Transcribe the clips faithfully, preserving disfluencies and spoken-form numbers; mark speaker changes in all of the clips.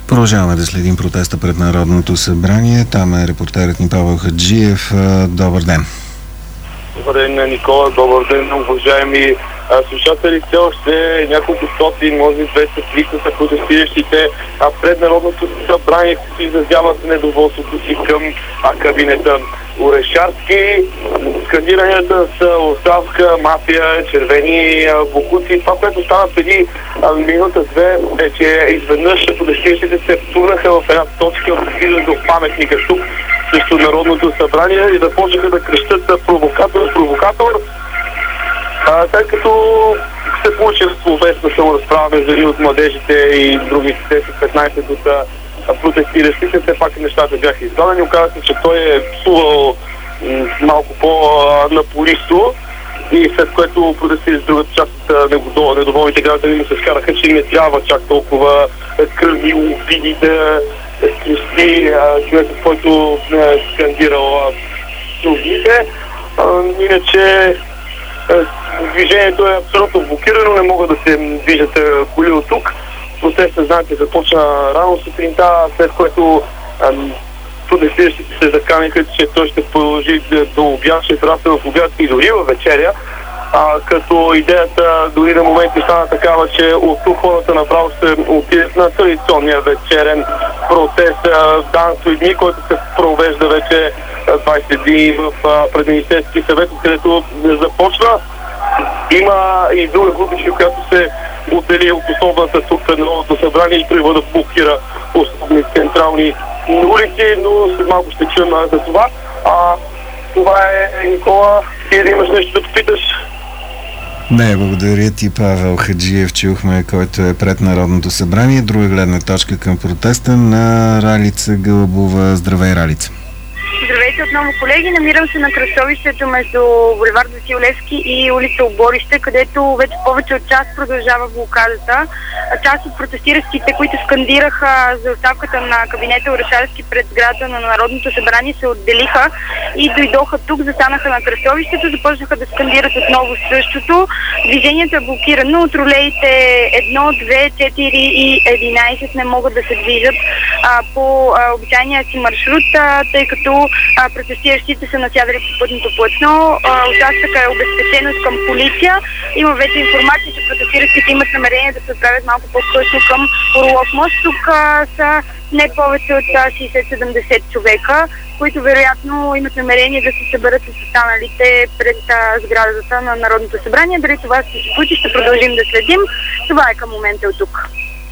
Speaker 1: Продължаваме да следим протеста пред Народното събрание. Там е репортерът ни Павел Хаджиев. Добър ден.
Speaker 2: Добър ден, Никола. Добър ден, уважаеми слушатели. Все още няколко стоти, може би двеста трийсет са протестиращите пред Народното събрание, които изразяват недоволството си към кабинета Орешарски. Скандиранията са оставка, мафия, червени бокуци. Това, което стана преди минута-две, е, че изведнъж протестиращите се втурнаха в една точка от до паметника тук срещу Народното събрание и започнаха да крещат провокатор, провокатор. А, тъй като се получи словесна саморазправа между един от младежите и другите десет-петнайсет от протестиращите, все пак нещата бяха издадени. Оказа се, че той е псувал малко по-напористо и след което протестиращи другата част от недоволните граждани му се скараха, че не трябва чак толкова кръвни обиди да скрести човекът, който е скандирал другите. Иначе движението е абсолютно блокирано, не могат да се движат коли от тук. Протестът, знаете, започна рано сутринта, след което протестиращите се заканиха, че той ще продължи до обяд, ще трасне в обяд и дори в вечеря. А, като идеята дори на моменти стана такава, че от тук хората направо ще отидат на традиционния вечерен протест Данство и дни, който се провежда вече двайсет дни в предминистерски съвет, където започна. Има и друга групичка, която се отдели от основната тук пред Народното събрание и трябва да блокира основни централни улици, но след малко ще чуем за това. А, това е, Никола, ти да имаш нещо да попиташ?
Speaker 1: Не, благодаря ти, Павел Хаджиев, чухме, който е пред Народното събрание. Друга гледна точка към протеста на Ралица Гълъбова. Здравей, Ралица.
Speaker 3: Здравейте отново, колеги. Намирам се на кръстовището между булевард Васил Левски и улица Оборище, където вече повече от час продължава блокадата. Част от протестиращите, които скандираха за оставката на кабинета Орешарски пред сградата на Народното събрание, се отделиха и дойдоха тук, застанаха на кръстовището, започнаха да скандират отново същото. Движението е блокирано. Тролеите едно, две, четири и единайсет не могат да се движат а, по а, обичайния си маршрут, а, тъй като а, протестиращите са насядали по пътното платно. Участъка е обезпеченост към полиция. Има вече информация, че протестиращите имат намерение да се отправят малко по-късно към Орлов мост. Тук а, са не повече от шейсет-седемдесет човека, които вероятно имат намерение да се съберат с останалите пред а, сградата на Народното събрание. Дали това ще се случи, ще продължим да следим. Това е към момента от тук.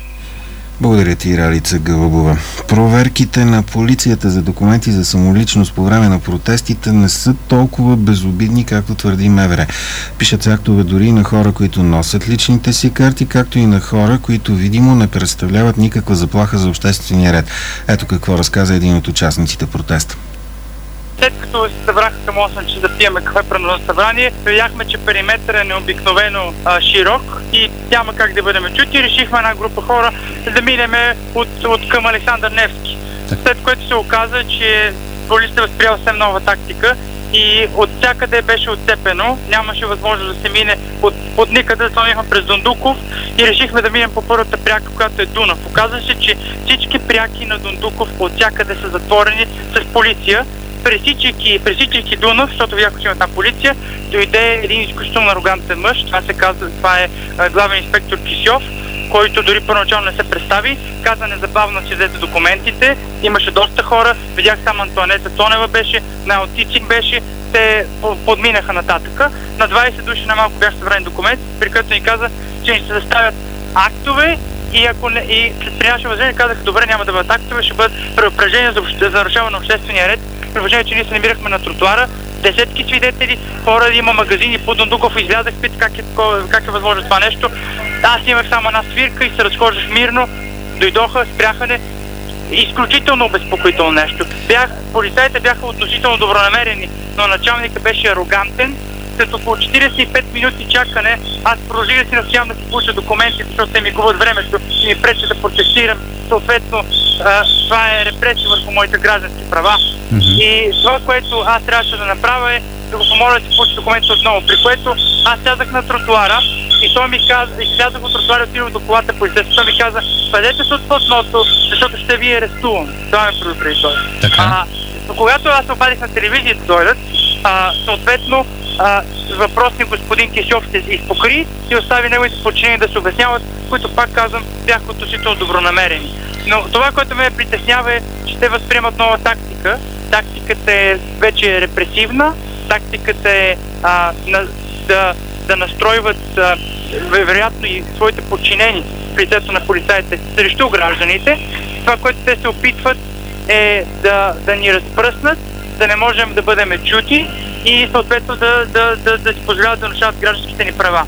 Speaker 1: Благодаря ти, Ралица Гълъбова. Проверките на полицията за документи за самоличност по време на протестите не са толкова безобидни, както твърди МВР. Пишат се актове дори на хора, които носят личните си карти, както и на хора, които видимо не представляват никаква заплаха за обществения ред. Ето какво разказа един от участниците в протеста.
Speaker 4: След като се събраха към осем часа да пиеме кафе пред Народното събрание, видяхме, че периметърът е необикновено а, широк и няма как да бъдем чути. Решихме една група хора да минеме от, от към Александър Невски. След което се оказа, че полицията възприява съвсем нова тактика и от всякъде беше отцепено. Нямаше възможност да се мине от, от никъде, слонихме през Дондуков и решихме да минем по първата пряка, която е Дунав. Оказа се, че всички пряки на Дондуков от всякъде са затворени с полиция. Пресичайки, пресичайки Дунав, защото видяхме, че има там полиция, дойде един изключително арогантен мъж. Това се казва, това е главен инспектор Кисьов, който дори първоначално не се представи. Каза незабавно, че взете документите. Имаше доста хора. Видях само Антоанета Тонева беше, Найл Цицик беше. Те подминаха нататъка. На двайсет души на малко бяха събрани документи, при което ни каза, че ни се заставят актове и ако не, и при наше възражение казаха, добре, няма да бъдат актове, ще бъдат предупреждения за, за нарушаване на обществения ред. При уважение, че ние се намирахме на тротуара, десетки свидетели, хора, има магазини по Дондуков, излязах, пита как е, как е възможно това нещо. Аз имах само една свирка и се разхождах мирно, дойдоха, спряха не. Изключително обезпокоително нещо. Бях, полицаите бяха относително добронамерени, но началникът беше арогантен. След около четирийсет и пет минути чакане, аз продължих да си настоявам да си получа документи, защото те ми губят времето и ми пречи да протестирам. Съответно, а, това е репресия върху моите граждански права. Mm-hmm. И това, което аз трябваше да направя е да го помоля да си получи документите отново, при което аз сядах на тротуара и той ми каза, и сядах от тротуара, отидох до колата полицейска, той ми каза, бъдете се от платното, защото ще ви арестувам. Това ме предупреди той. А, но когато аз се обадих на телевизия да дойдат, а, съответно а, въпросният господин Кисьов се изпокри и остави неговите подчинени да се обясняват, които, пак казвам, бяха относително добронамерени. Но това, което ме притеснява, е, че те възприемат нова тактика. Тактиката е вече репресивна, тактиката е а, на, да, да настройват а, вероятно и своите подчинени в лицето на полицаите срещу гражданите. Това, което те се опитват, е да, да ни разпръснат, да не можем да бъдем чути и съответно да, да, да, да си позволяват да нарушават гражданските ни права.